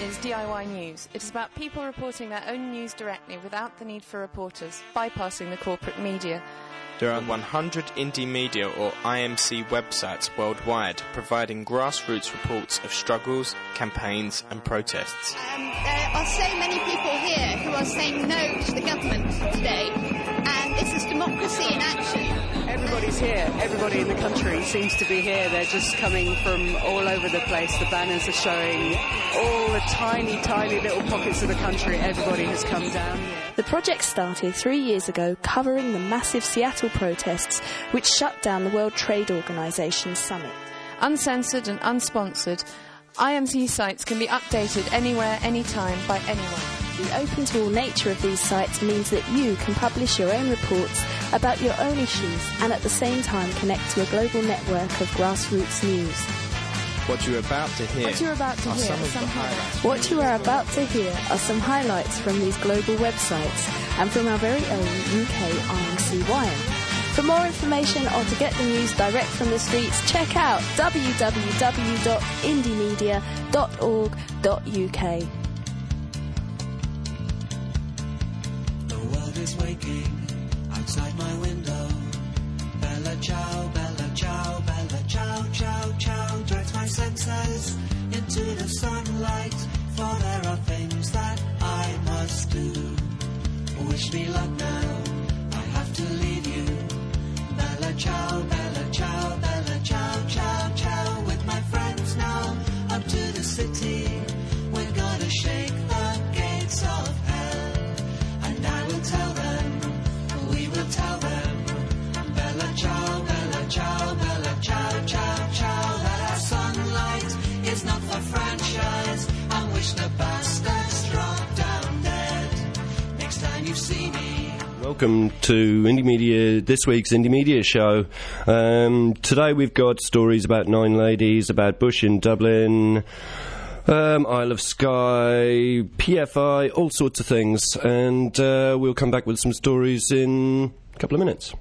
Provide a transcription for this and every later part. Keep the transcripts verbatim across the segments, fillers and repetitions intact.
is D I Y News. It is about people reporting their own news directly without the need for reporters, bypassing the corporate media. There are one hundred indie media or I M C websites worldwide providing grassroots reports of struggles, campaigns and protests. Um, there are so many people here who are saying no to the government today, and this is democracy in action. Everybody's here. Everybody in the country seems to be here. They're just coming from all over the place. The banners are showing all the tiny, tiny little pockets of the country. Everybody has come down here. The project started three years ago covering the massive Seattle protests which shut down the World Trade Organization summit. Uncensored and unsponsored, I M C sites can be updated anywhere, anytime, by anyone. The open-to-all nature of these sites means that you can publish your own reports about your own issues and at the same time connect to a global network of grassroots news. What you're about to hear, what you're about to are hear some of some the highlights. highlights. What you are about to hear are some highlights from these global websites and from our very own U K I M C Wire. For more information or to get the news direct from the streets, check out w w w dot indie media dot org dot u k. The world is waking outside my window. Bella ciao, bella ciao, bella ciao, ciao, ciao. Directs my senses into the sunlight, for there are things that I must do. Wish me luck now, I have to leave you. Bella ciao, bella ciao, bella ciao, ciao, ciao. With my friends now, up to the city. We're gonna shake the gates of hell. And I will tell them, we will tell them. Bella ciao, bella ciao, bella ciao, ciao, ciao. That our sunlight is not for franchise. And wish the bastards drop down dead. Next time you see me. Welcome to Indie Media, this week's Indie Media show. Um, today we've got stories about Nine Ladies, about Bush in Dublin, um, Isle of Skye, P F I, all sorts of things. And uh, we'll come back with some stories in a couple of minutes.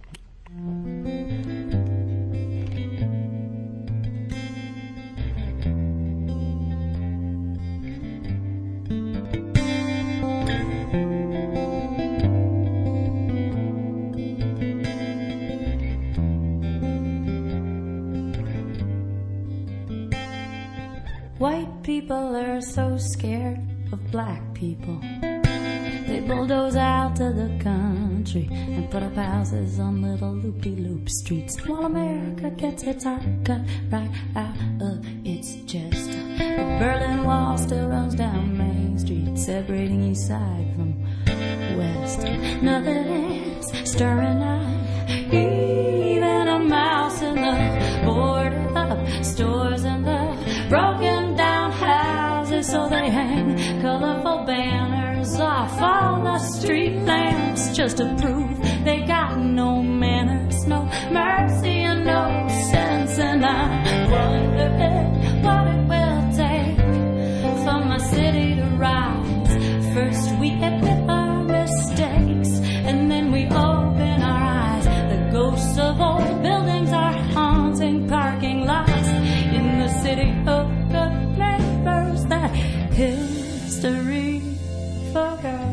White people are so scared of black people. They bulldoze out to the country and put up houses on little loopy-loop streets. While America gets its heart cut right out of its chest. The Berlin Wall still runs down Main Street, separating east side from west. Nothing is stirring up, even a mouse in the boarded up stores and the broken down houses. So they hang colorful banners off all the street lamps just to prove they got no manners, no mercy and no sense. And I wonder what it will take for my city to rise. First we admit our mistakes and then we open our eyes. The ghosts of old buildings are haunting parking lots in the city of good neighbors that history forgot.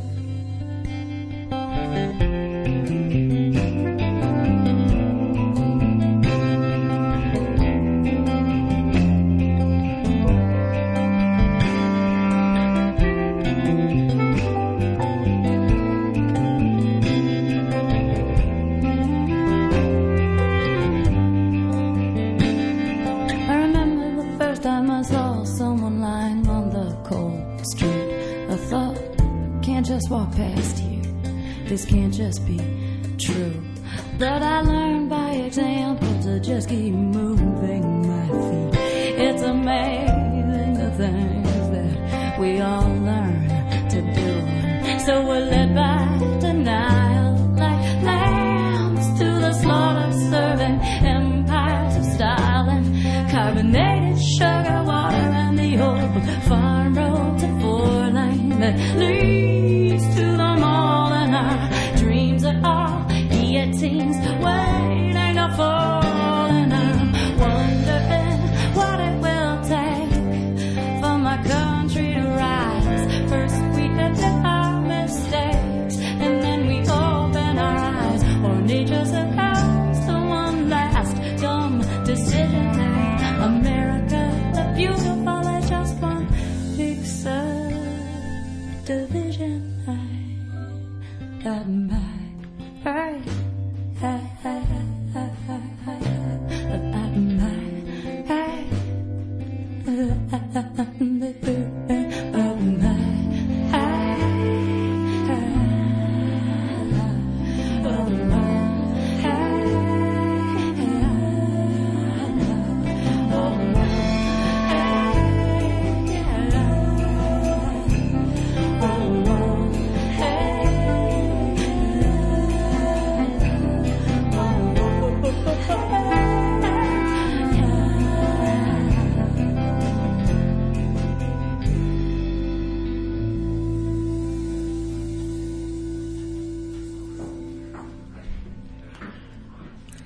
Just walk past here. This can't just be true. But I learned by example to just keep moving my feet. It's amazing the things that we all learn to do. So we're led by denial like lambs to the slaughter, serving empires of style and carbonated sugar water and the old farm road to four lane that leads to the mall. And our dreams are all guillotines waiting to fall. And I'm wondering what it will take for my country to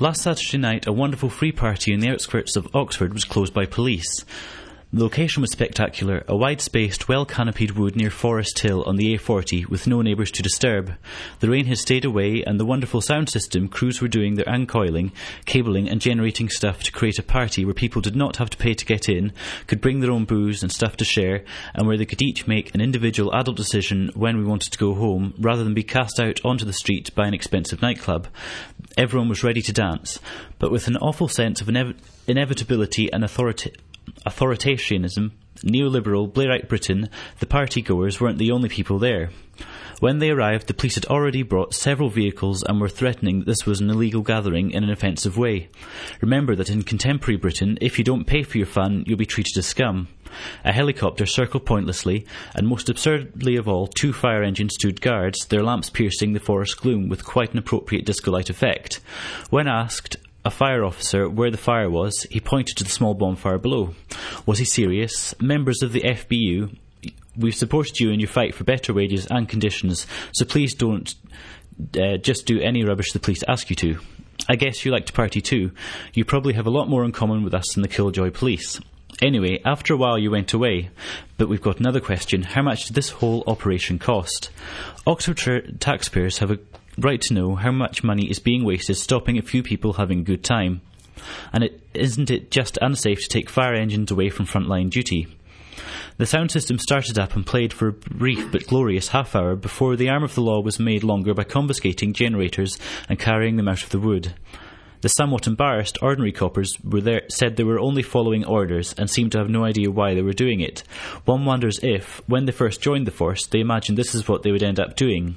Last Saturday night, a wonderful free party in the outskirts of Oxford was closed by police. The location was spectacular, a wide-spaced, well-canopied wood near Forest Hill on the A forty, with no neighbours to disturb. The rain had stayed away, and the wonderful sound system crews were doing their uncoiling, cabling and generating stuff to create a party where people did not have to pay to get in, could bring their own booze and stuff to share, and where they could each make an individual adult decision when we wanted to go home, rather than be cast out onto the street by an expensive nightclub. Everyone was ready to dance, but with an awful sense of inev- inevitability and authority... authoritarianism, neoliberal, Blairite Britain, the party-goers weren't the only people there. When they arrived, the police had already brought several vehicles and were threatening that this was an illegal gathering in an offensive way. Remember that in contemporary Britain, if you don't pay for your fun, you'll be treated as scum. A helicopter circled pointlessly, and most absurdly of all, two fire engines stood guards, their lamps piercing the forest gloom with quite an appropriate disco light effect. When asked a fire officer where the fire was, he pointed to the small bonfire below. Was he serious? Members of the F B U, we've supported you in your fight for better wages and conditions, so please don't uh, just do any rubbish the police ask you to. I guess you like to party too. You probably have a lot more in common with us than the Killjoy police. Anyway, after a while you went away. But we've got another question. How much did this whole operation cost? Oxford tra- taxpayers have a right to know how much money is being wasted stopping a few people having a good time. And it, isn't it just unsafe to take fire engines away from frontline duty? The sound system started up and played for a brief but glorious half hour before the arm of the law was made longer by confiscating generators and carrying them out of the wood. The somewhat embarrassed ordinary coppers were there, said they were only following orders and seemed to have no idea why they were doing it. One wonders if, when they first joined the force, they imagined this is what they would end up doing.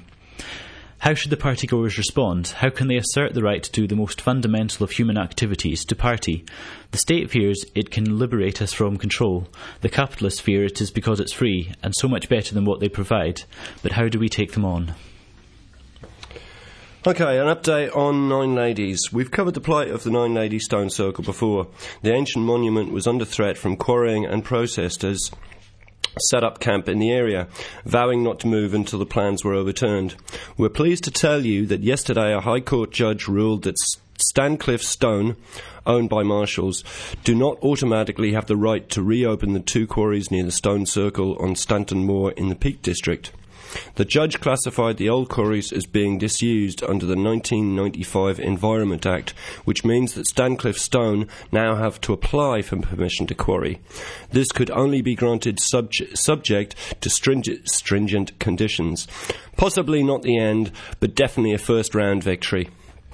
How should the partygoers respond? How can they assert the right to do the most fundamental of human activities, to party? The state fears it can liberate us from control. The capitalists fear it is because it's free, and so much better than what they provide. But how do we take them on? Okay, an update on Nine Ladies. We've covered the plight of the Nine Ladies Stone Circle before. The ancient monument was under threat from quarrying and protesters set up camp in the area, vowing not to move until the plans were overturned. We're pleased to tell you that yesterday a High Court judge ruled that Stancliffe Stone, owned by Marshalls, do not automatically have the right to reopen the two quarries near the Stone Circle on Stanton Moor in the Peak District. The judge classified the old quarries as being disused under the nineteen ninety-five Environment Act, which means that Stancliffe Stone now have to apply for permission to quarry. This could only be granted subj- subject to stringent, stringent conditions. Possibly not the end, but definitely a first-round victory.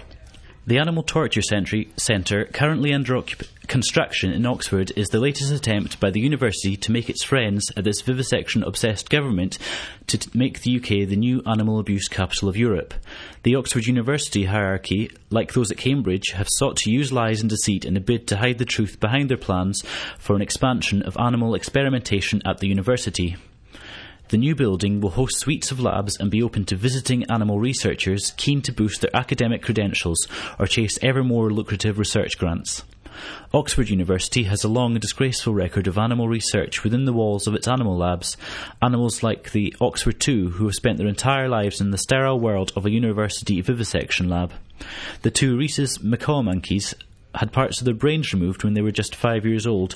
The Animal Torture Centre, currently under occup- construction in Oxford, is the latest attempt by the university to make its friends at this vivisection-obsessed government to t- make the U K the new animal abuse capital of Europe. The Oxford University hierarchy, like those at Cambridge, have sought to use lies and deceit in a bid to hide the truth behind their plans for an expansion of animal experimentation at the university. The new building will host suites of labs and be open to visiting animal researchers keen to boost their academic credentials or chase ever more lucrative research grants. Oxford University has a long and disgraceful record of animal research within the walls of its animal labs, animals like the Oxford two who have spent their entire lives in the sterile world of a university vivisection lab. The two rhesus macaw monkeys had parts of their brains removed when they were just five years old.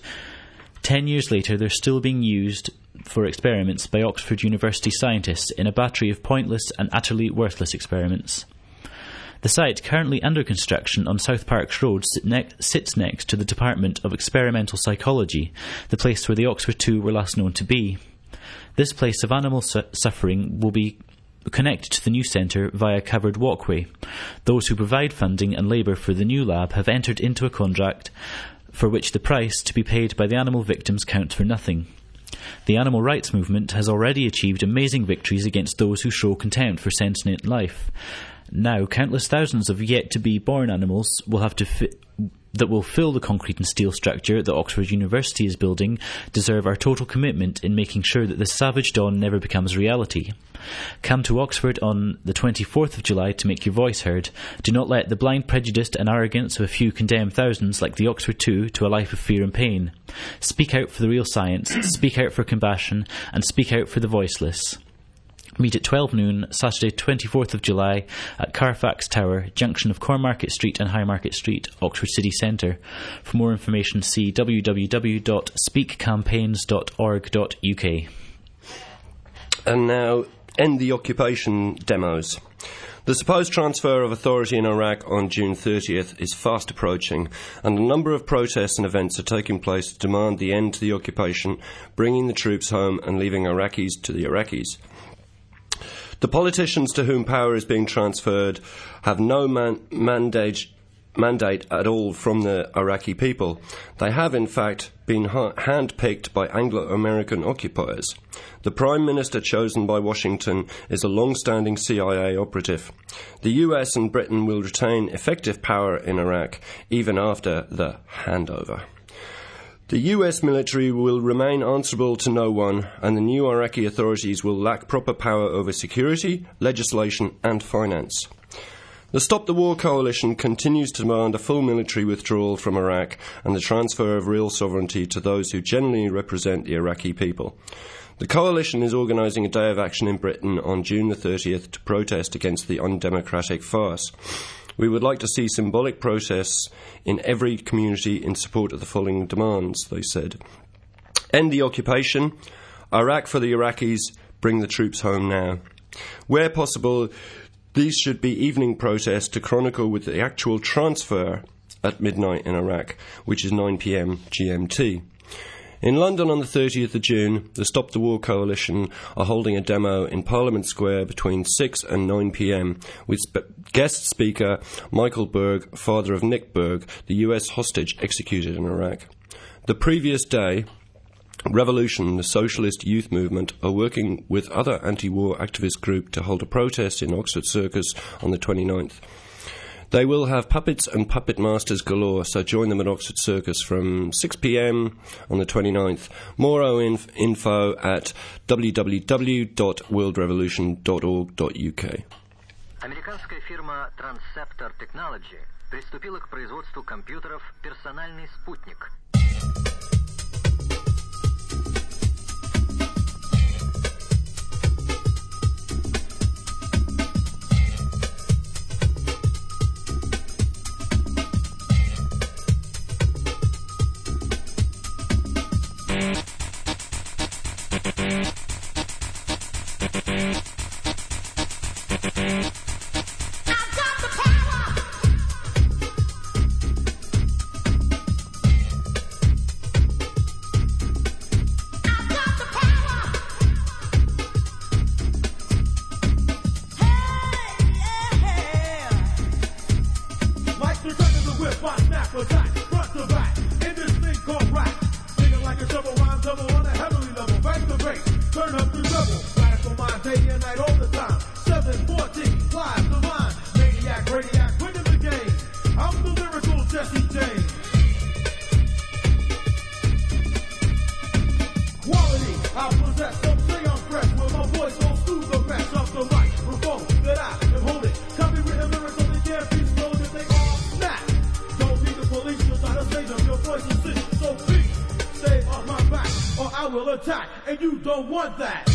Ten years later, they're still being used for experiments by Oxford University scientists in a battery of pointless and utterly worthless experiments. The site, currently under construction on South Parks Road, sit ne- sits next to the Department of Experimental Psychology, the place where the Oxford two were last known to be. This place of animal su- suffering will be connected to the new centre via a covered walkway. Those who provide funding and labour for the new lab have entered into a contract for which the price to be paid by the animal victims counts for nothing. The animal rights movement has already achieved amazing victories against those who show contempt for sentient life. Now, countless thousands of yet-to-be-born animals will have to fi- that will fill the concrete and steel structure that Oxford University is building deserve our total commitment in making sure that this savage dawn never becomes reality. Come to Oxford on the twenty-fourth of July to make your voice heard. Do not let the blind prejudice and arrogance of a few condemn thousands like the Oxford two to a life of fear and pain. Speak out for the real science, speak out for compassion, and speak out for the voiceless. Meet at twelve noon, Saturday twenty-fourth of July at Carfax Tower, junction of Cornmarket Street and Haymarket Street, Oxford City Centre. For more information, see w w w dot speak campaigns dot org dot u k. And now, end the occupation demos. The supposed transfer of authority in Iraq on June thirtieth is fast approaching, and a number of protests and events are taking place to demand the end to the occupation, bringing the troops home and leaving Iraqis to the Iraqis. The politicians to whom power is being transferred have no man- mandate, mandate at all from the Iraqi people. They have, in fact, been ha- hand-picked by Anglo-American occupiers. The Prime Minister chosen by Washington is a long-standing C I A operative. The U S and Britain will retain effective power in Iraq even after the handover. The U S military will remain answerable to no one, and the new Iraqi authorities will lack proper power over security, legislation and finance. The Stop the War coalition continues to demand a full military withdrawal from Iraq and the transfer of real sovereignty to those who genuinely represent the Iraqi people. The coalition is organising a day of action in Britain on June the thirtieth to protest against the undemocratic farce. We would like to see symbolic protests in every community in support of the following demands, they said. End the occupation. Iraq for the Iraqis. Bring the troops home now. Where possible, these should be evening protests to chronicle with the actual transfer at midnight in Iraq, which is nine p m G M T. In London on the thirtieth of June, the Stop the War coalition are holding a demo in Parliament Square between six and nine p m with sp- guest speaker Michael Berg, father of Nick Berg, the U S hostage executed in Iraq. The previous day, Revolution, the socialist youth movement, are working with other anti-war activist groups to hold a protest in Oxford Circus on the twenty-ninth. They will have puppets and puppet masters galore, so join them at Oxford Circus from six p m on the twenty-ninth. More inf- info at w w w dot world revolution dot org dot u k. Американская фирма Transceptor Technology приступила к производству компьютеров «Персональный спутник». Attack, and you don't want that.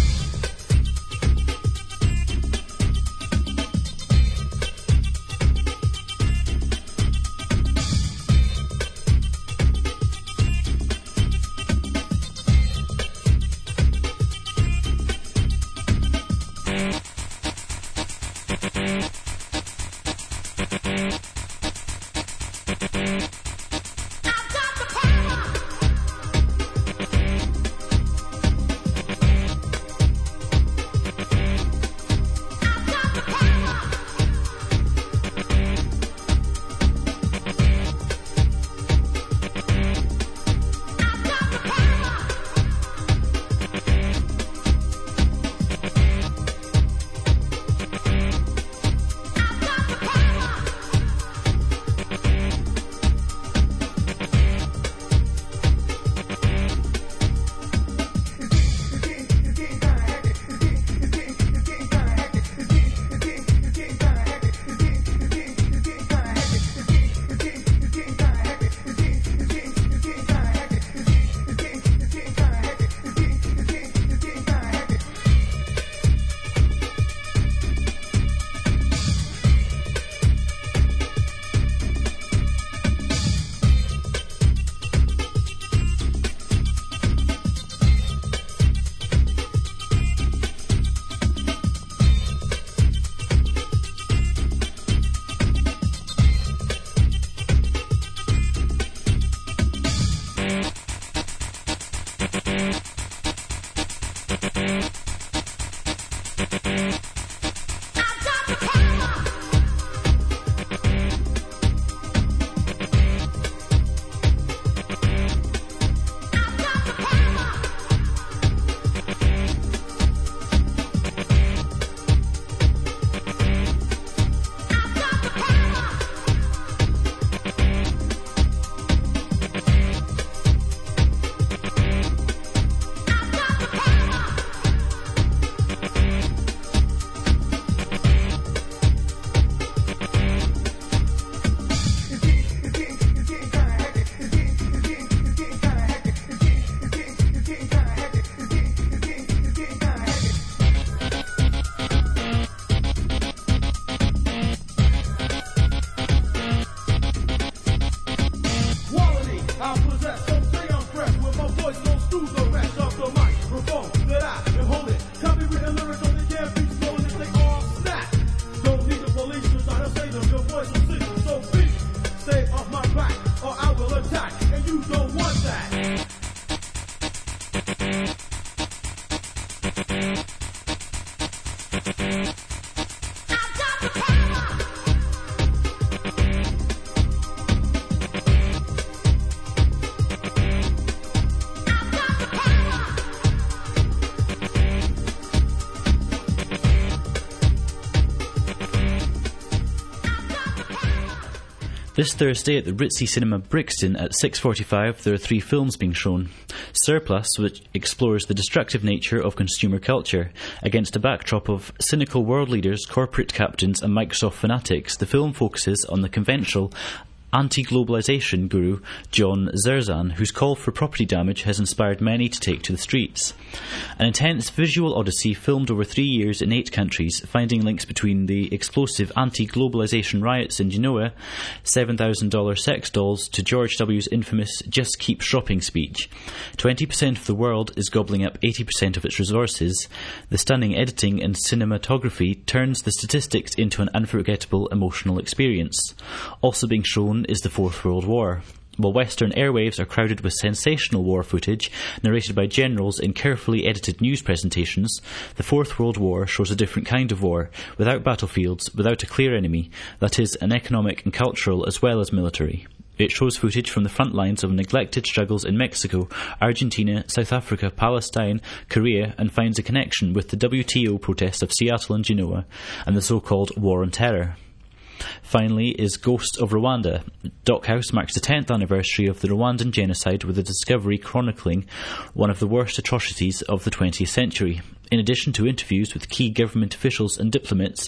This Thursday at the Ritzy Cinema Brixton at six forty-five there are three films being shown. Surplus, which explores the destructive nature of consumer culture. Against a backdrop of cynical world leaders, corporate captains and Microsoft fanatics, the film focuses on the conventional anti-globalization guru John Zerzan, whose call for property damage has inspired many to take to the streets. An intense visual odyssey filmed over three years in eight countries, finding links between the explosive anti-globalization riots in Genoa, seven thousand dollars sex dolls, to George W's infamous "Just Keep Shopping" speech. twenty percent of the world is gobbling up eighty percent of its resources. The stunning editing and cinematography turns the statistics into an unforgettable emotional experience. Also being shown is the Fourth World War. While Western airwaves are crowded with sensational war footage narrated by generals in carefully edited news presentations, the Fourth World War shows a different kind of war, without battlefields, without a clear enemy, that is, an economic and cultural as well as military. It shows footage from the front lines of neglected struggles in Mexico, Argentina, South Africa, Palestine, Korea, and finds a connection with the W T O protests of Seattle and Genoa, and the so-called War on Terror. Finally is Ghost of Rwanda. Dockhouse marks the tenth anniversary of the Rwandan genocide with a discovery chronicling one of the worst atrocities of the twentieth century. In addition to interviews with key government officials and diplomats,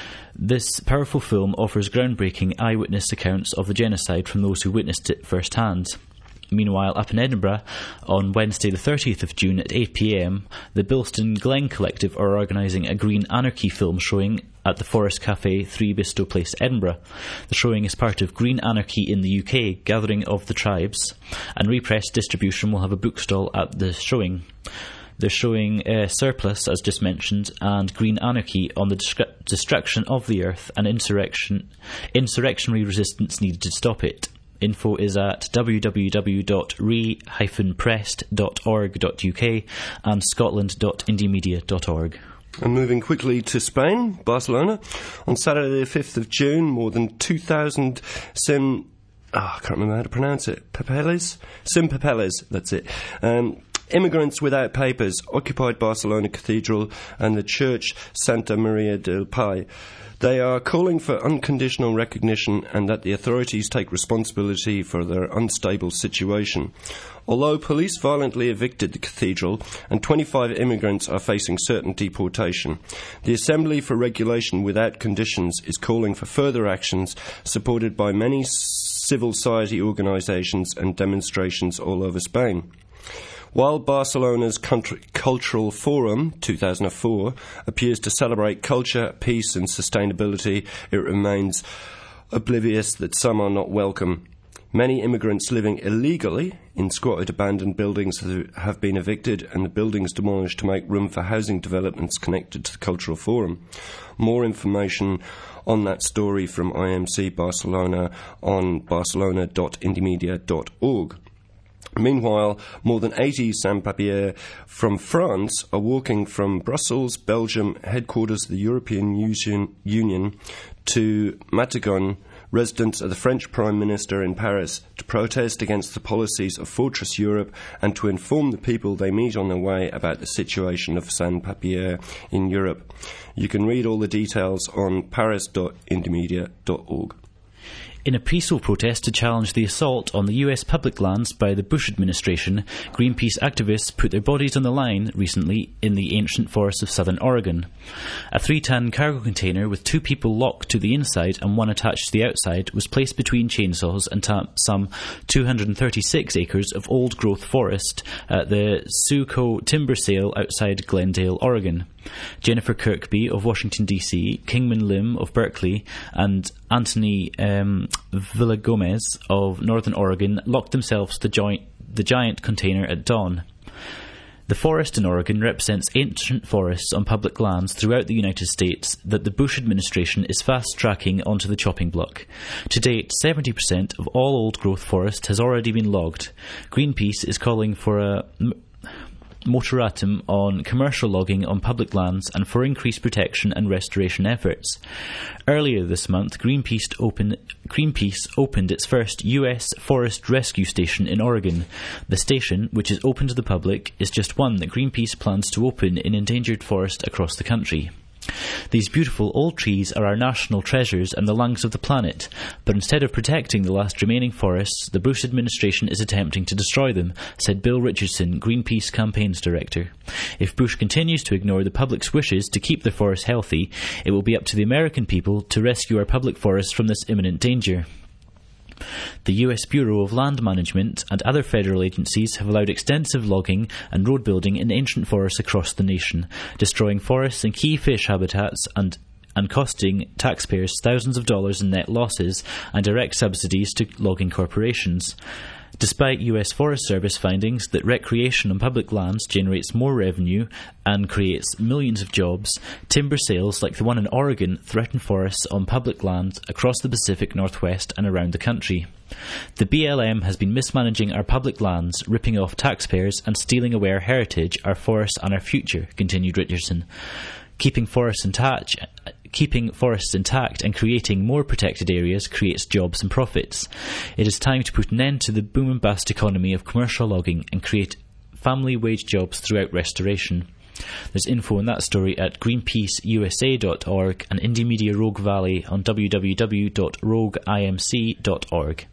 this powerful film offers groundbreaking eyewitness accounts of the genocide from those who witnessed it firsthand. Meanwhile, up in Edinburgh, on Wednesday the thirtieth of June at eight p m, the Bilston Glen Collective are organising a Green Anarchy film showing at the Forest Cafe, three Bistow Place, Edinburgh. The showing is part of Green Anarchy in the U K, Gathering of the Tribes, and Repress Distribution will have a book stall at the showing. They're showing uh, Surplus, as just mentioned, and Green Anarchy on the destru- destruction of the earth and insurrection, insurrectionary resistance needed to stop it. Info is at w w w dot re dash pressed dot org dot u k and scotland dot indie media dot org. And moving quickly to Spain, Barcelona. On Saturday the fifth of June, more than two thousand Sim... Oh, I can't remember how to pronounce it. Papeles? Sim Papeles, that's it. Um, immigrants without papers occupied Barcelona Cathedral and the church Santa Maria del Pi. They are calling for unconditional recognition and that the authorities take responsibility for their unstable situation. Although police violently evicted the cathedral and twenty-five immigrants are facing certain deportation, the Assembly for Regulation Without Conditions is calling for further actions supported by many civil society organisations and demonstrations all over Spain. While Barcelona's Country Cultural Forum two thousand four appears to celebrate culture, peace and sustainability, it remains oblivious that some are not welcome. Many immigrants living illegally in squatted abandoned buildings have been evicted and the buildings demolished to make room for housing developments connected to the Cultural Forum. More information on that story from I M C Barcelona on barcelona dot indie media dot org. Meanwhile, more than eighty sans-papiers from France are walking from Brussels, Belgium, headquarters of the European Union, to Matignon, residence of the French Prime Minister in Paris, to protest against the policies of Fortress Europe and to inform the people they meet on their way about the situation of sans-papiers in Europe. You can read all the details on paris dot indie media dot org. In a peaceful protest to challenge the assault on the U S public lands by the Bush administration, Greenpeace activists put their bodies on the line recently in the ancient forests of southern Oregon. A three-ton cargo container with two people locked to the inside and one attached to the outside was placed between chainsaws and ta- some two hundred thirty-six acres of old-growth forest at the Suco timber sale outside Glendale, Oregon. Jennifer Kirkby of Washington, D C, Kingman Lim of Berkeley, and Anthony um, Villagomez of Northern Oregon locked themselves to join the giant container at dawn. The forest in Oregon represents ancient forests on public lands throughout the United States that the Bush administration is fast-tracking onto the chopping block. To date, seventy percent of all old-growth forest has already been logged. Greenpeace is calling for a... moratorium on commercial logging on public lands and for increased protection and restoration efforts. Earlier this month, Greenpeace, open, Greenpeace opened its first U S forest rescue station in Oregon. The station, which is open to the public, is just one that Greenpeace plans to open in endangered forest across the country. These beautiful old trees are our national treasures and the lungs of the planet, but instead of protecting the last remaining forests, the Bush administration is attempting to destroy them, said Bill Richardson, Greenpeace campaigns director. If Bush continues to ignore the public's wishes to keep the forests healthy, it will be up to the American people to rescue our public forests from this imminent danger. The U S Bureau of Land Management and other federal agencies have allowed extensive logging and road building in ancient forests across the nation, destroying forests and key fish habitats and and costing taxpayers thousands of dollars in net losses and direct subsidies to logging corporations. Despite U S Forest Service findings that recreation on public lands generates more revenue and creates millions of jobs, timber sales like the one in Oregon threaten forests on public land across the Pacific Northwest and around the country. The B L M has been mismanaging our public lands, ripping off taxpayers and stealing away our heritage, our forests and our future, continued Richardson. Keeping forests intact, keeping forests intact and creating more protected areas creates jobs and profits. It is time to put an end to the boom and bust economy of commercial logging and create family wage jobs throughout restoration. There's info on that story at greenpeace u s a dot org and Indie Media Rogue Valley on w w w dot rogue imc dot org.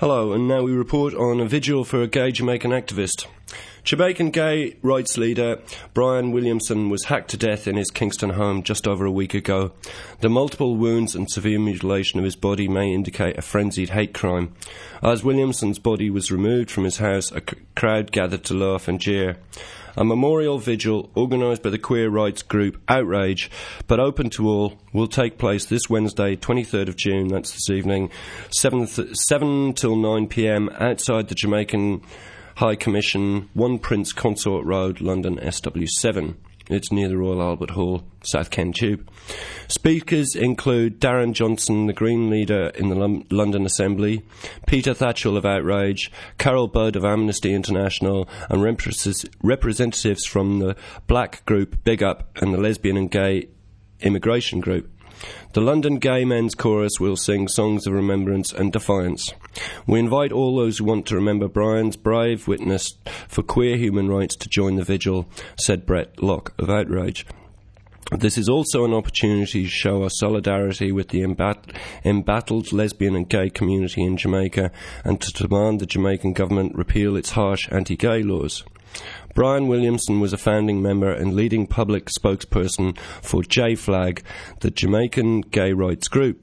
Hello, and now we report on a vigil for a gay Jamaican activist. Jamaican gay rights leader Brian Williamson was hacked to death in his Kingston home just over a week ago. The multiple wounds and severe mutilation of his body may indicate a frenzied hate crime. As Williamson's body was removed from his house, a c- crowd gathered to laugh and jeer. A memorial vigil, organised by the queer rights group Outrage, but open to all, will take place this Wednesday, twenty-third of June, that's this evening, seven, th- seven till nine p.m, outside the Jamaican High Commission, One Prince Consort Road, London S W seven. It's near the Royal Albert Hall, South Kent Tube. Speakers include Darren Johnson, the Green leader in the L- London Assembly, Peter Thatchell of Outrage, Carol Budd of Amnesty International, and repres- representatives from the black group Big Up and the lesbian and gay immigration group. The London Gay Men's Chorus will sing songs of remembrance and defiance. We invite all those who want to remember Brian's brave witness for queer human rights to join the vigil, said Brett Locke of Outrage. This is also an opportunity to show our solidarity with the embat- embattled lesbian and gay community in Jamaica and to demand the Jamaican government repeal its harsh anti-gay laws. Brian Williamson was a founding member and leading public spokesperson for J FLAG, the Jamaican gay rights group.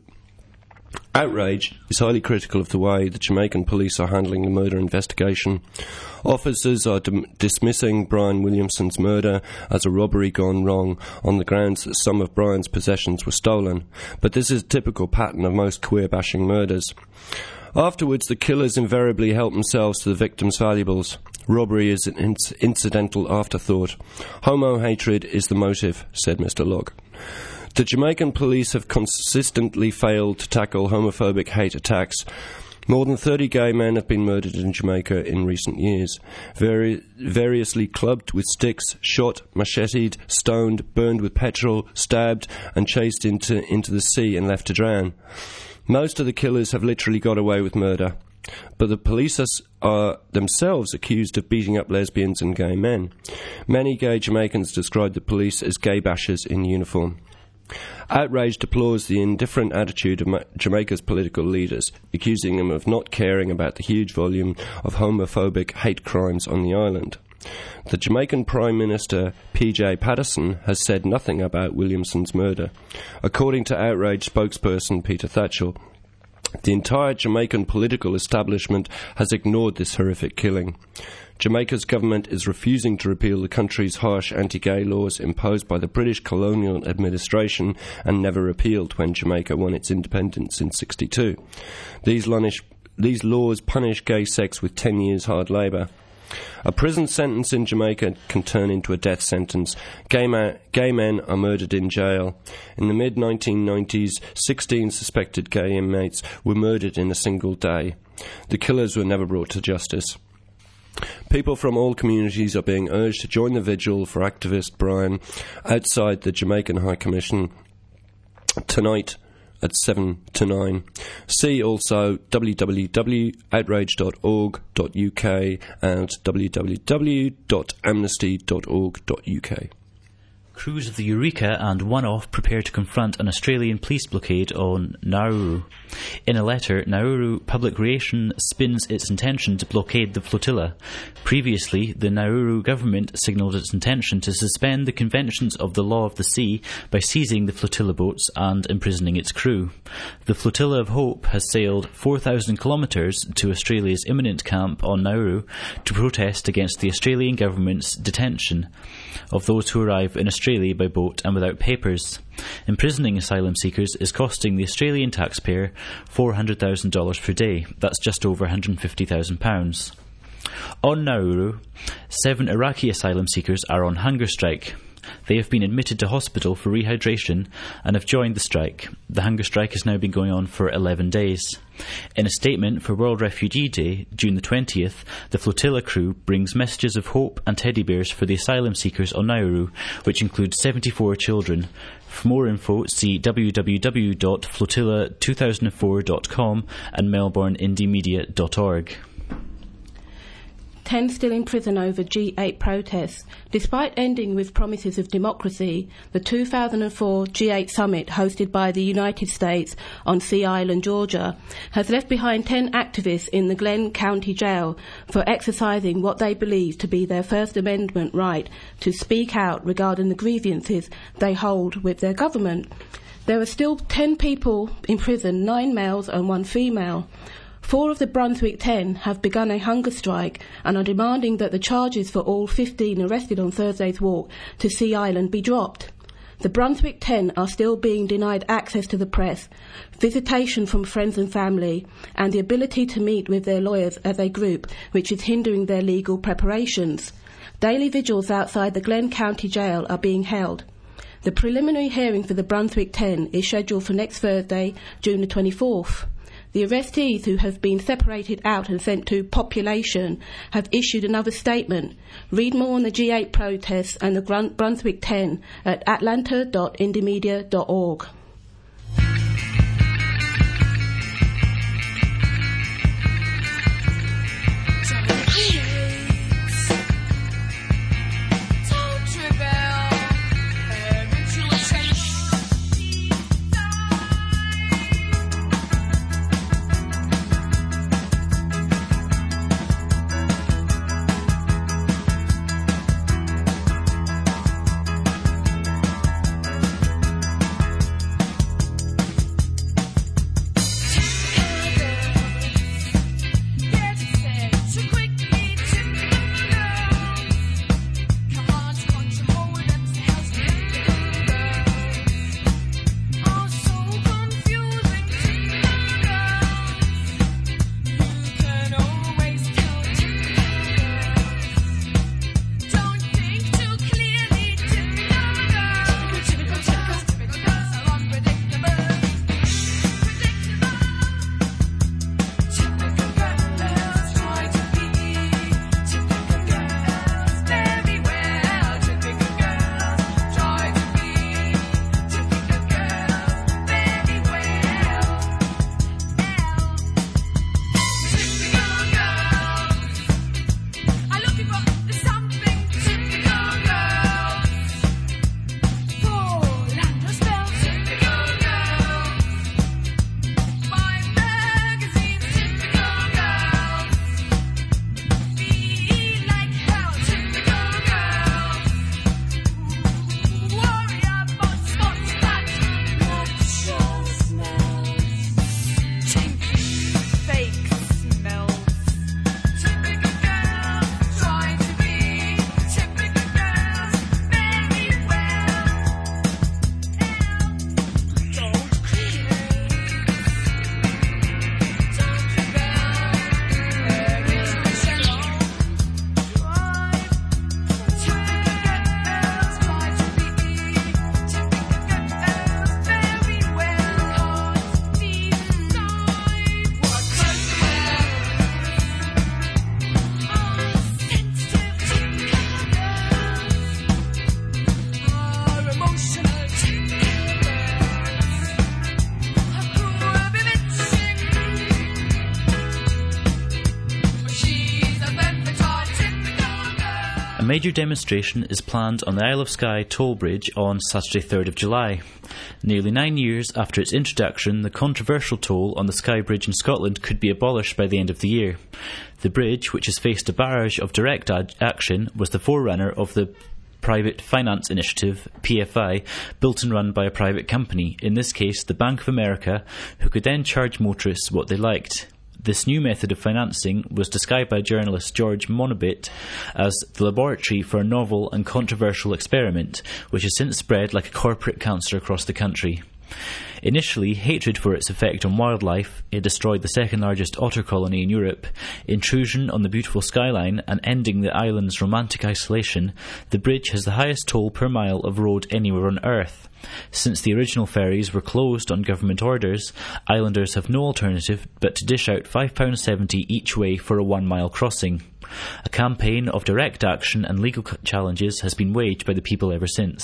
Outrage is highly critical of the way the Jamaican police are handling the murder investigation. Officers are dim- dismissing Brian Williamson's murder as a robbery gone wrong on the grounds that some of Brian's possessions were stolen, but this is a typical pattern of most queer-bashing murders. Afterwards, the killers invariably help themselves to the victim's valuables. Robbery is an inc- incidental afterthought. Homo-hatred is the motive, said Mister Locke. The Jamaican police have consistently failed to tackle homophobic hate attacks. More than thirty gay men have been murdered in Jamaica in recent years, vari- variously clubbed with sticks, shot, macheted, stoned, burned with petrol, stabbed, and chased into, into the sea and left to drown. Most of the killers have literally got away with murder, but the police are themselves accused of beating up lesbians and gay men. Many gay Jamaicans describe the police as gay bashers in uniform. Outrage deplores the indifferent attitude of Ma- Jamaica's political leaders, accusing them of not caring about the huge volume of homophobic hate crimes on the island. The Jamaican Prime Minister, P J Patterson, has said nothing about Williamson's murder. According to Outrage spokesperson Peter Thatchell, the entire Jamaican political establishment has ignored this horrific killing. Jamaica's government is refusing to repeal the country's harsh anti-gay laws imposed by the British colonial administration and never repealed when Jamaica won its independence in sixty-two. These, lunish, these laws punish gay sex with ten years hard labour. A prison sentence in Jamaica can turn into a death sentence. Gay, ma- gay men are murdered in jail. In the mid nineteen nineties, sixteen suspected gay inmates were murdered in a single day. The killers were never brought to justice. People from all communities are being urged to join the vigil for activist Brian outside the Jamaican High Commission tonight at seven to nine. See also w w w dot outrage dot org dot u k and w w w dot amnesty dot org dot u k. Crews of the Eureka and One Off prepare to confront an Australian police blockade on Nauru. In a letter, Nauru Public Relations spins its intention to blockade the flotilla. Previously, the Nauru government signalled its intention to suspend the conventions of the law of the sea by seizing the flotilla boats and imprisoning its crew. The Flotilla of Hope has sailed four thousand kilometres to Australia's imminent camp on Nauru to protest against the Australian government's detention of those who arrive in Australia by boat and without papers. Imprisoning asylum seekers is costing the Australian taxpayer four hundred thousand dollars per day. That's just over one hundred fifty thousand pounds. On Nauru, seven Iraqi asylum seekers are on hunger strike. They have been admitted to hospital for rehydration and have joined the strike. The hunger strike has now been going on for eleven days. In a statement for World Refugee Day, June the twentieth, the flotilla crew brings messages of hope and teddy bears for the asylum seekers on Nauru, which includes seventy-four children. For more info, see w w w dot flotilla two thousand four dot com and melbourne indie media dot org. ten still in prison over G eight protests. Despite ending with promises of democracy, the two thousand four G eight summit, hosted by the United States on Sea Island, Georgia, has left behind ten activists in the Glenn County Jail for exercising what they believe to be their First Amendment right to speak out regarding the grievances they hold with their government. There are still ten people in prison, nine males and one female. Four of the Brunswick ten have begun a hunger strike and are demanding that the charges for all fifteen arrested on Thursday's walk to Sea Island be dropped. The Brunswick ten are still being denied access to the press, visitation from friends and family, and the ability to meet with their lawyers as a group, which is hindering their legal preparations. Daily vigils outside the Glenn County Jail are being held. The preliminary hearing for the Brunswick ten is scheduled for next Thursday, June the twenty-fourth. The arrestees, who have been separated out and sent to population, have issued another statement. Read more on the G eight protests and the Grun- Brunswick ten at atlanta dot indymedia dot org. A major demonstration is planned on the Isle of Skye toll bridge on Saturday third of July. Nearly nine years after its introduction, the controversial toll on the Skye Bridge in Scotland could be abolished by the end of the year. The bridge, which has faced a barrage of direct ad- action, was the forerunner of the Private Finance Initiative, P F I, built and run by a private company, in this case the Bank of America, who could then charge motorists what they liked. This new method of financing was described by journalist George Monbiot as the laboratory for a novel and controversial experiment, which has since spread like a corporate cancer across the country. Initially, hatred for its effect on wildlife, it destroyed the second largest otter colony in Europe, intrusion on the beautiful skyline, and ending the island's romantic isolation, the bridge has the highest toll per mile of road anywhere on Earth. Since the original ferries were closed on government orders, islanders have no alternative but to dish out five pounds seventy each way for a one-mile crossing. A campaign of direct action and legal challenges has been waged by the people ever since.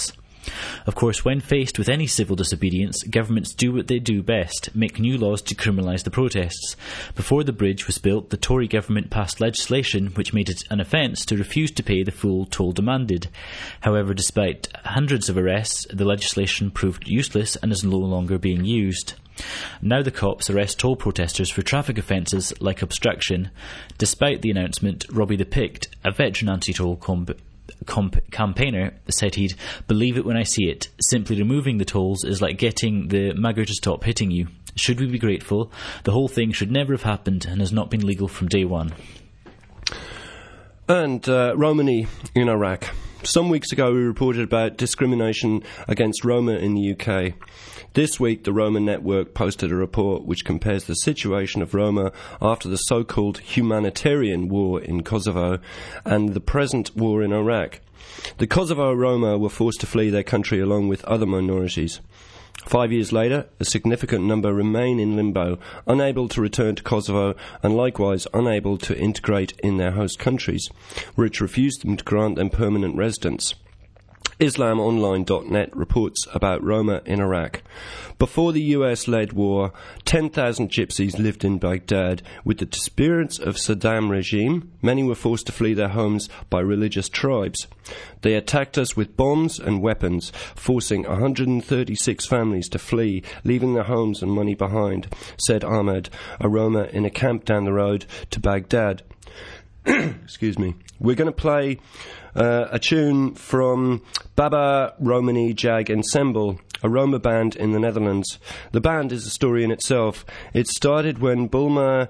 Of course, when faced with any civil disobedience, governments do what they do best, make new laws to criminalise the protests. Before the bridge was built, the Tory government passed legislation which made it an offence to refuse to pay the full toll demanded. However, despite hundreds of arrests, the legislation proved useless and is no longer being used. Now the cops arrest toll protesters for traffic offences like obstruction. Despite the announcement, Robbie the Pict, a veteran anti-toll comp- comp- campaigner, said he'd believe it when I see it. Simply removing the tolls is like getting the mugger to stop hitting you. Should we be grateful? The whole thing should never have happened and has not been legal from day one. And uh, Romani in Iraq. Some weeks ago we reported about discrimination against Roma in the U K. This week the Roma Network posted a report which compares the situation of Roma after the so-called humanitarian war in Kosovo and the present war in Iraq. The Kosovo Roma were forced to flee their country along with other minorities. Five years later, a significant number remain in limbo, unable to return to Kosovo and likewise unable to integrate in their host countries, which refused them to grant them permanent residence. Islam Online dot net reports about Roma in Iraq. Before the U S-led war, ten thousand gypsies lived in Baghdad. With the disappearance of Saddam regime, many were forced to flee their homes by religious tribes. They attacked us with bombs and weapons, forcing one hundred thirty-six families to flee, leaving their homes and money behind, said Ahmed, a Roma in a camp down the road to Baghdad. Excuse me. We're going to play uh, a tune from Baba Romani Jag Ensemble, a Roma band in the Netherlands. The band is a story in itself. It started when Bulma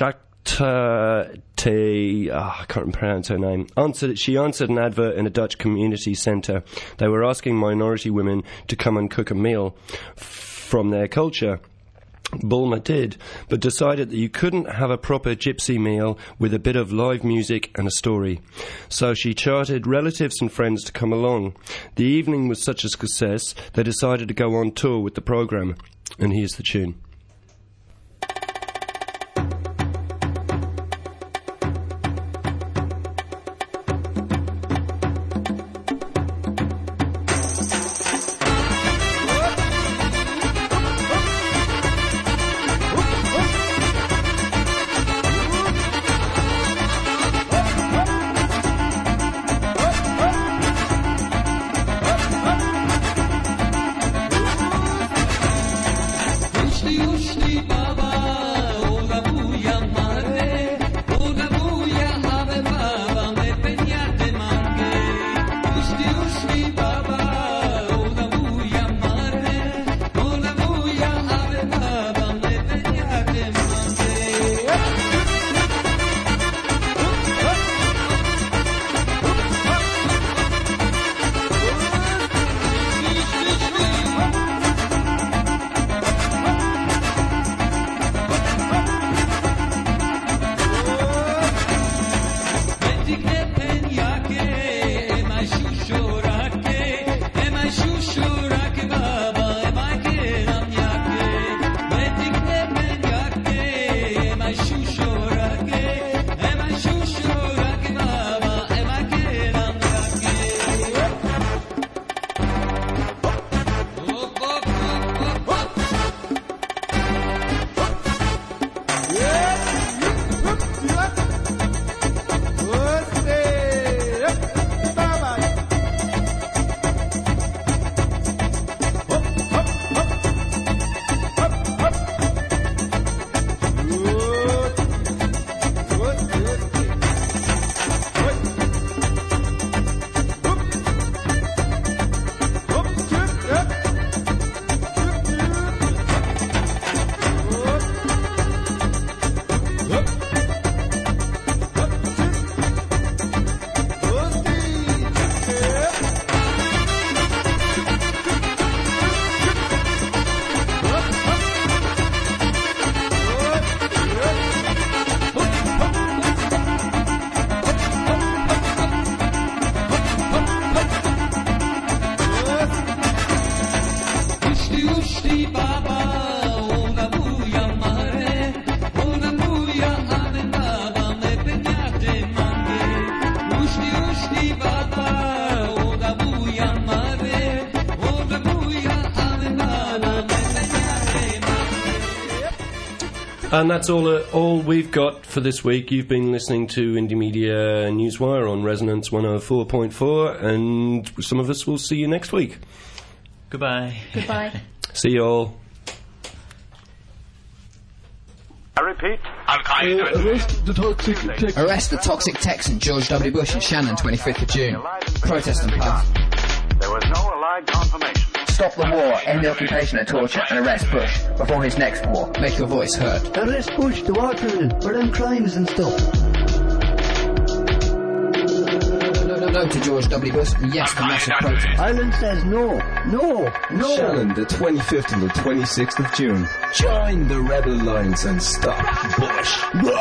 Shakta Te, oh, I can't pronounce her name, answered, she answered an advert in a Dutch community centre. They were asking minority women to come and cook a meal f- from their culture. Bulma did, but decided that you couldn't have a proper gypsy meal with a bit of live music and a story. So she chartered relatives and friends to come along. The evening was such a success, they decided to go on tour with the programme. And here's the tune. Sure. And that's all uh, all we've got for this week. You've been listening to Indie Media Newswire on Resonance one oh four point four, and some of us will see you next week. Goodbye. Goodbye. See you all. I repeat, Al-Qaeda. Uh, arrest the toxic Texan. Arrest the toxic Texan George W. Bush in Shannon, twenty-fifth of June. Protest and puff. There was no allied confirmation. Stop the war, end the occupation and torture, and arrest Bush before his next war. Make your voice heard. Arrest Bush, the war criminal, for them crimes and stuff. No to George W. Bush, and yes to massive protest. Ireland says no, no, no. Shannon, the twenty-fifth and the twenty-sixth of June. Join the Rebel Alliance and stop Bush.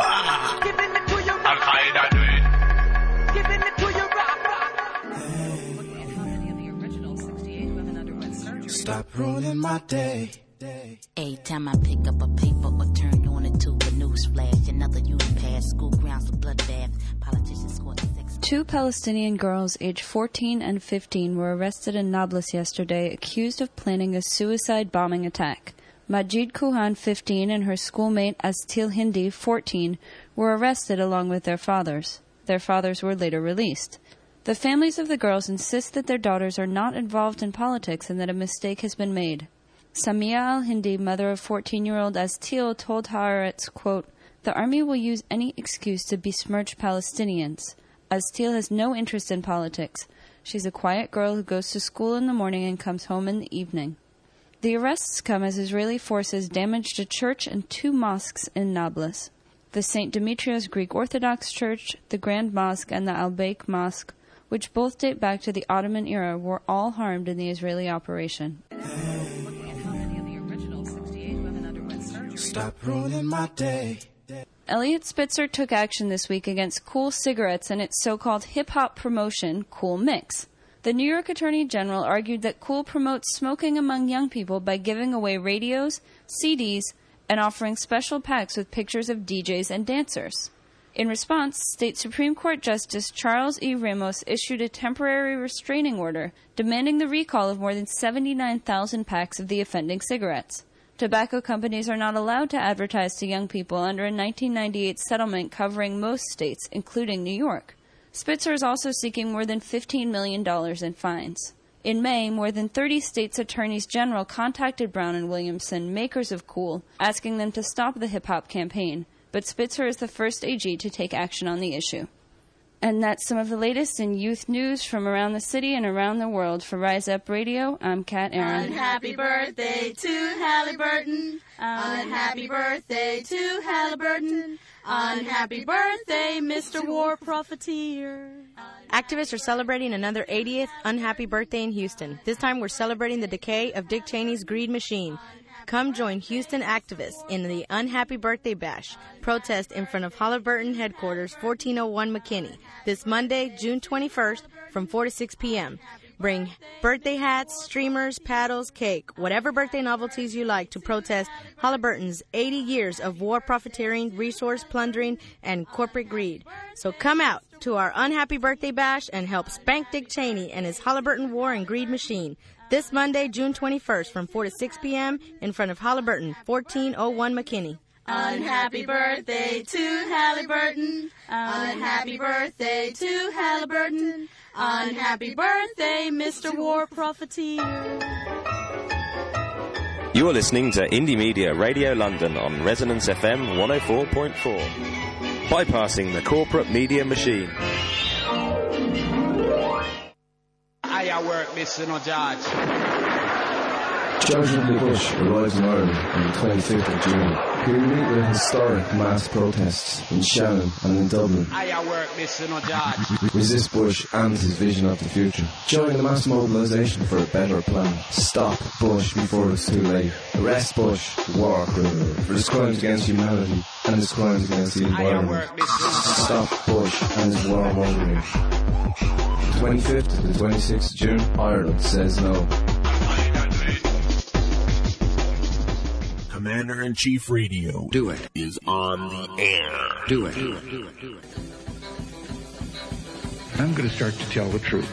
Al-Qaeda do it. Giving it to you, Stop ruining my day. Every time I pick up a paper or turn on a tube, a news flash, another youth pass, school grounds, a bloodbath, politicians scored sex. Two Palestinian girls aged fourteen and fifteen were arrested in Nablus yesterday, accused of planning a suicide bombing attack. Majid Kuhan, fifteen, and her schoolmate Astil Hindi, fourteen, were arrested along with their fathers. Their fathers were later released. The families of the girls insist that their daughters are not involved in politics and that a mistake has been made. Samia al-Hindi, mother of fourteen-year-old Astil, told Haaretz, quote, "The army will use any excuse to besmirch Palestinians. Astil has no interest in politics. She's a quiet girl who goes to school in the morning and comes home in the evening." The arrests come as Israeli forces damaged a church and two mosques in Nablus. The Saint Demetrius Greek Orthodox Church, the Grand Mosque, and the Al-Baik Mosque, which both date back to the Ottoman era, were all harmed in the Israeli operation. Stop ruining my day. Elliot Spitzer took action this week against Kool Cigarettes and its so-called hip-hop promotion, Kool Mix. The New York Attorney General argued that Kool promotes smoking among young people by giving away radios, C Ds, and offering special packs with pictures of D Js and dancers. In response, State Supreme Court Justice Charles E. Ramos issued a temporary restraining order demanding the recall of more than seventy-nine thousand packs of the offending cigarettes. Tobacco companies are not allowed to advertise to young people under a nineteen ninety-eight settlement covering most states, including New York. Spitzer is also seeking more than fifteen million dollars in fines. In May, more than thirty states' attorneys general contacted Brown and Williamson, makers of Kool, asking them to stop the hip-hop campaign, but Spitzer is the first A G to take action on the issue. And that's some of the latest in youth news from around the city and around the world. For Rise Up Radio, I'm Kat Aaron. Happy birthday to Halliburton. Unhappy birthday to Halliburton. Unhappy birthday, Mister War Profiteer. Activists are celebrating another eightieth unhappy birthday in Houston. This time we're celebrating the decay of Dick Cheney's greed machine. Come join Houston activists in the Unhappy Birthday Bash protest in front of Halliburton headquarters, fourteen oh one McKinney, this Monday, June twenty-first, from four to six p.m. Bring birthday hats, streamers, paddles, cake, whatever birthday novelties you like to protest Halliburton's eighty years of war profiteering, resource plundering, and corporate greed. So come out to our Unhappy Birthday Bash and help spank Dick Cheney and his Halliburton war and greed machine. This Monday, June twenty-first, from four to six p.m. in front of Halliburton, fourteen oh one McKinney. Unhappy birthday to Halliburton. Unhappy birthday to Halliburton. Unhappy birthday, Mister War Profiteer. You are listening to Indie Media Radio London on Resonance F M one oh four point four. Bypassing the corporate media machine. I work, Mister No Judge. George W. Bush arrives in Ireland on the twenty-fifth of June. He will meet with historic mass protests in Shannon and in Dublin. I work, Mister No Judge. Resist Bush and his vision of the future. Join the mass mobilisation for a better plan. Stop Bush before it's too late. Arrest Bush, the war criminal, for his crimes against humanity and his crimes against the environment. Stop Bush and his warmongering. twenty-fifth to the twenty-sixth of June, Ireland says no. Commander-in-Chief Radio. Do it. Is on the air. Do it. Do it. Do it. Do it. I'm going to start to tell the truth.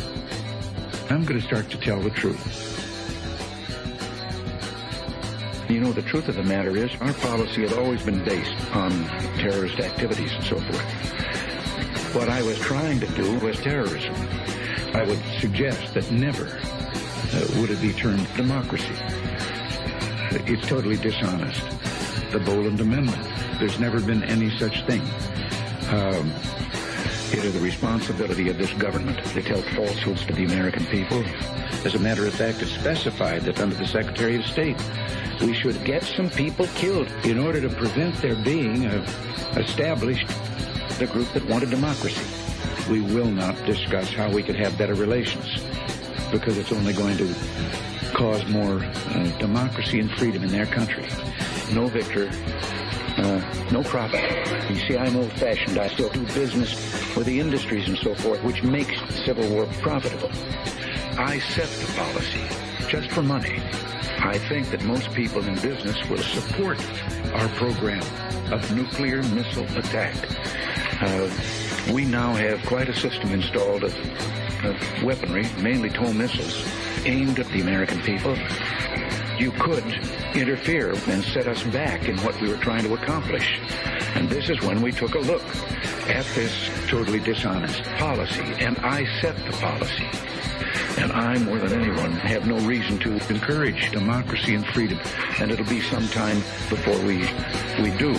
I'm going to start to tell the truth. You know, the truth of the matter is our policy had always been based on terrorist activities and so forth. What I was trying to do was terrorism. I would suggest that never uh, would it be termed democracy. It's totally dishonest. The Boland Amendment, there's never been any such thing. Um, it is the responsibility of this government to tell falsehoods to the American people. As a matter of fact, it's specified that under the Secretary of State, we should get some people killed in order to prevent their being uh, established the group that wanted democracy. We will not discuss how we could have better relations because it's only going to cause more uh, democracy and freedom in their country. No victor, uh, no profit. You see, I'm old-fashioned. I still do business with the industries and so forth, which makes civil war profitable. I set the policy just for money. I think that most people in business will support our program of nuclear missile attack. Uh, we now have quite a system installed of, of weaponry, mainly TOW missiles, aimed at the American people. You could interfere and set us back in what we were trying to accomplish. And this is when we took a look at this totally dishonest policy, and I set the policy. And I, more than anyone, have no reason to encourage democracy and freedom, and it'll be some time before we we do.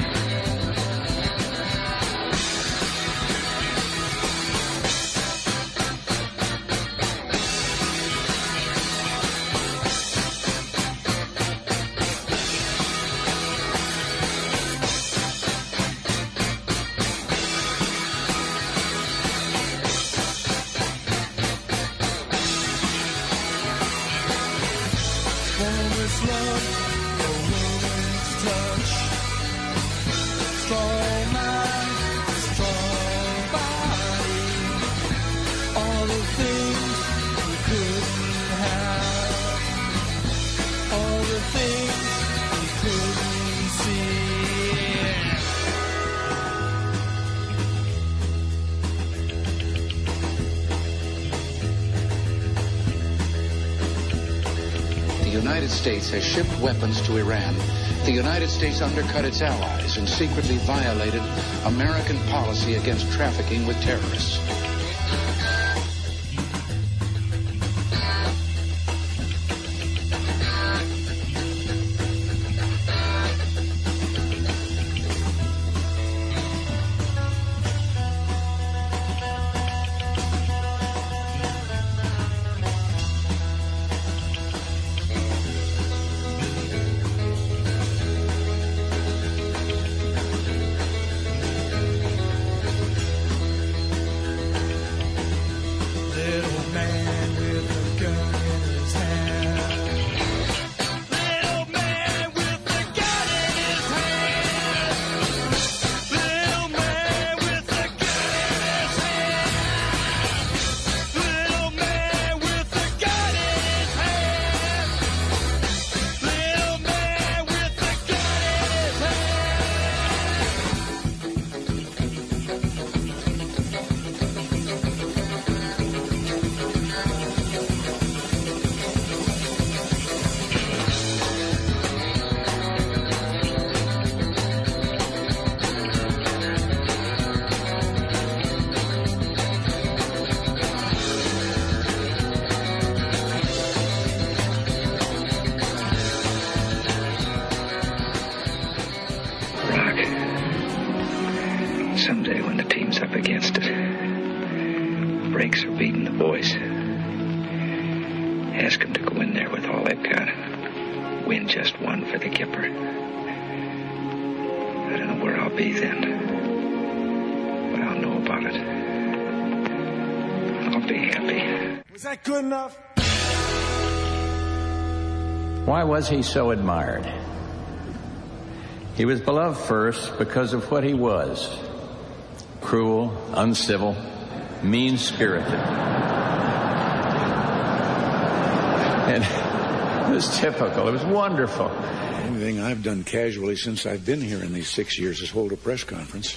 The United States has shipped weapons to Iran. The United States undercut its allies and secretly violated American policy against trafficking with terrorists. Someday when the team's up against it, brakes are beating the boys. Ask them to go in there with all they've got. Win just one for the Kipper. I don't know where I'll be then, but I'll know about it. I'll be happy. Was that good enough? Why was he so admired? He was beloved first because of what he was. Cruel, uncivil, mean-spirited. And it was typical. It was wonderful. The only thing I've done casually since I've been here in these six years is hold a press conference.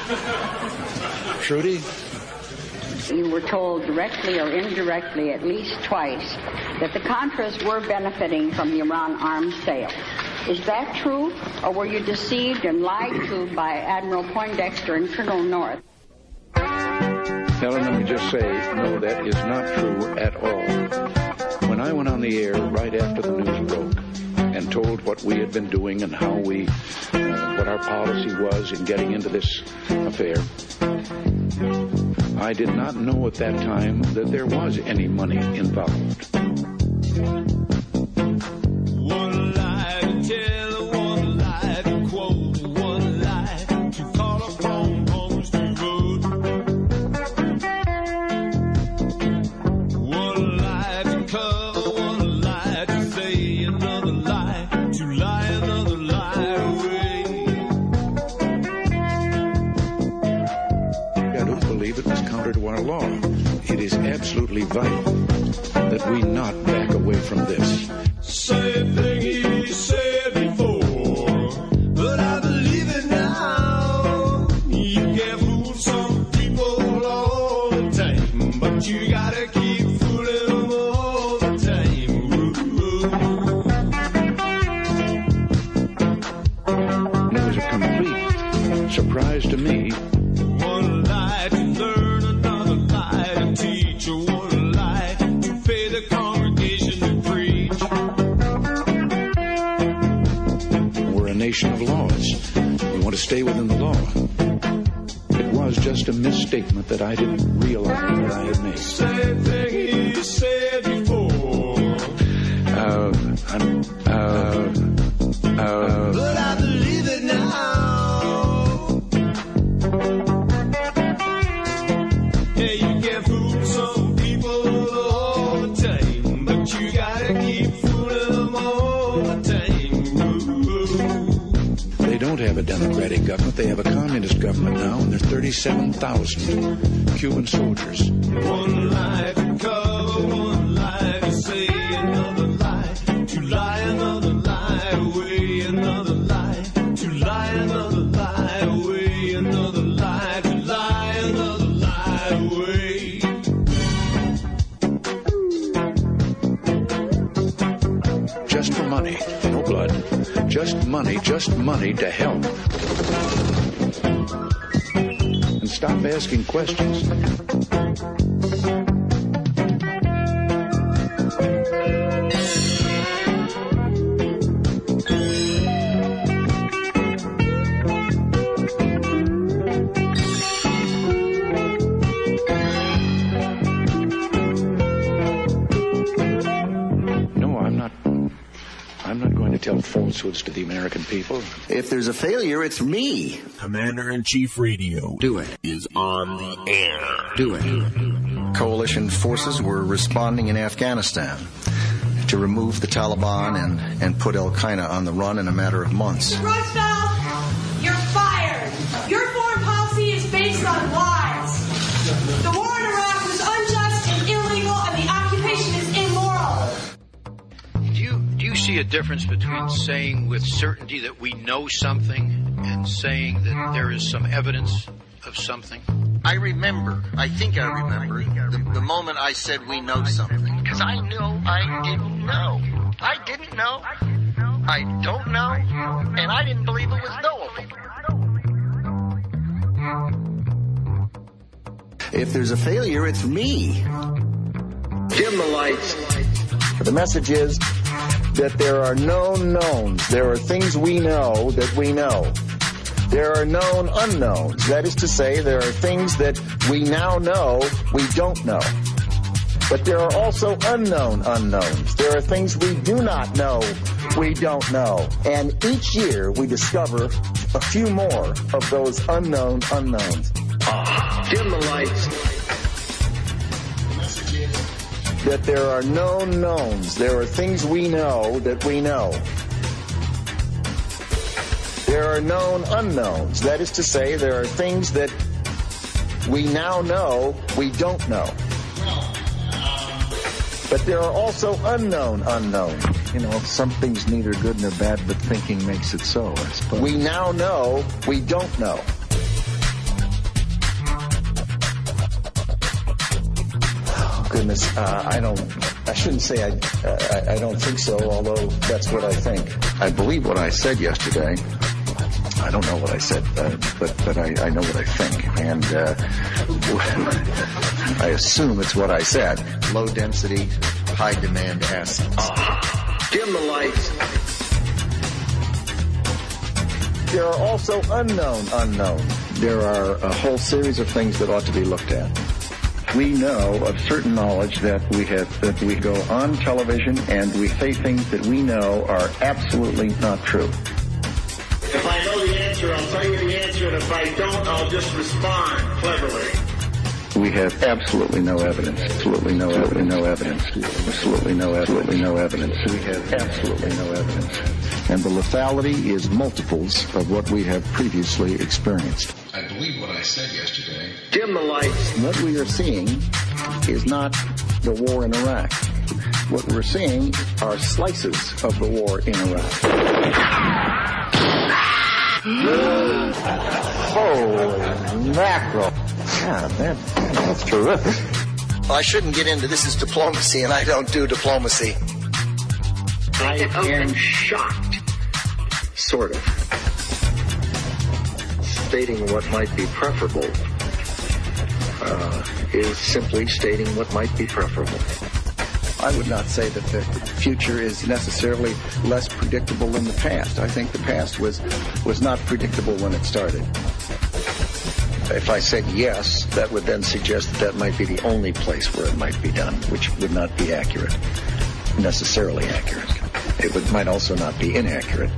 Trudy? You were told directly or indirectly at least twice that the Contras were benefiting from the Iran arms sale. Is that true, or were you deceived and lied to by Admiral Poindexter and Colonel North? Helen, let me just say, no, that is not true at all. When I went on the air right after the news broke and told what we had been doing and how we, uh, what our policy was in getting into this affair, I did not know at that time that there was any money involved. One lie to tell, one lie to quote, one lie to call upon homes to vote. One lie to cover, one lie to say, another lie to lie, another lie away. I don't believe it was counter to our law. It is absolutely vital that we not back away from this. Same thing he said before, but I believe it now. You can fool some people all the time, but you gotta keep fooling them all the time. And it was a complete surprise to me. One lie to learn, another lie to teach, one lie to pay the congregation to preach. We're a nation of laws. We want to stay within the law. It was just a misstatement that I didn't realize that I had made. Same thing he said before. Uh, I'm, uh, uh, But I believe it now. Yeah, you can fool some people all the time, but you gotta keep fooling them all the time. they don't have a democratic government. They have a communist government now, and there are thirty-seven thousand Cuban soldiers. One lie to cover, one lie to say, another lie to lie, another lie away, another lie to lie, another lie away, another lie to lie, another lie away. Just for money, no blood. Just money, just money to help. And stop asking questions. Tell falsehoods to the American people. If there's a failure, it's me. Commander-in-Chief Radio Do it. is on the air. Do it. Coalition forces were responding in Afghanistan to remove the Taliban and, and put Al-Qaeda on the run in a matter of months. Rumsfeld, you're fired. Your foreign policy is based on lies. The war in Iraq was unjust and illegal, and the occupation is immoral. Do you, do you see a difference between saying with certainty that we know something and saying that there is some evidence of something? I remember, I think I remember, the, the moment I said we know something. Because I knew I didn't know. I didn't know. I don't know. And I didn't believe it was knowable. If there's a failure, it's me. Dim the lights. The message is that there are known knowns. There are things we know that we know. There are known unknowns. That is to say, there are things that we now know we don't know. But there are also unknown unknowns. There are things we do not know we don't know. And each year we discover a few more of those unknown unknowns. Ah, dim the lights. That there are known knowns. There are things we know that we know. There are known unknowns. That is to say, there are things that we now know we don't know. But there are also unknown unknowns. You know, some things neither good nor bad, but thinking makes it so, I suppose. We now know we don't know. Goodness, uh, I don't, I shouldn't say I, I, I don't think so, although that's what I think. I believe what I said yesterday. I don't know what I said, uh, but, but I, I know what I think. And uh, I assume it's what I said. Low density, high demand assets. Oh. Dim the lights. There are also unknown unknown. There are a whole series of things that ought to be looked at. We know of certain knowledge that we have, that we go on television and we say things that we know are absolutely not true. If I know the answer, I'll tell you the answer, and if I don't, I'll just respond cleverly. We have absolutely no evidence. Absolutely no evidence. No evidence. Absolutely no. Absolutely no evidence. We have absolutely no evidence. And the lethality is multiples of what we have previously experienced. I believe what I said yesterday. Dim the lights. What we are seeing is not the war in Iraq. What we're seeing are slices of the war in Iraq. Holy mackerel. Yeah, that, that's terrific. Well, I shouldn't get into this is diplomacy, and I don't do diplomacy. I am shocked, sort of. Stating what might be preferable uh, is simply stating what might be preferable. I would not say that the future is necessarily less predictable than the past. I think the past was was not predictable when it started. If I said yes, that would then suggest that that might be the only place where it might be done, which would not be accurate, necessarily accurate. It would, might also not be inaccurate.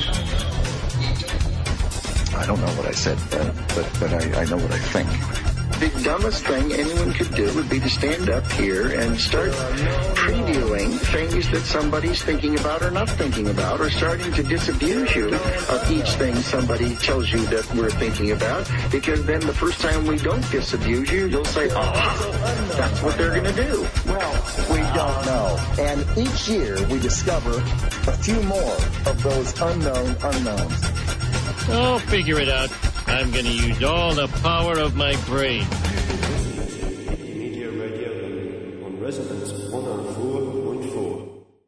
I don't know what I said, uh, but, but I, I know what I think. The dumbest thing anyone could do would be to stand up here and start previewing things that somebody's thinking about or not thinking about, or starting to disabuse you of each thing somebody tells you that we're thinking about, because then the first time we don't disabuse you, you'll say, oh, that's what they're going to do. Well, we don't know. And each year we discover a few more of those unknown unknowns. Oh, figure it out. I'm going to use all the power of my brain. Media Radio on Resonance one oh four.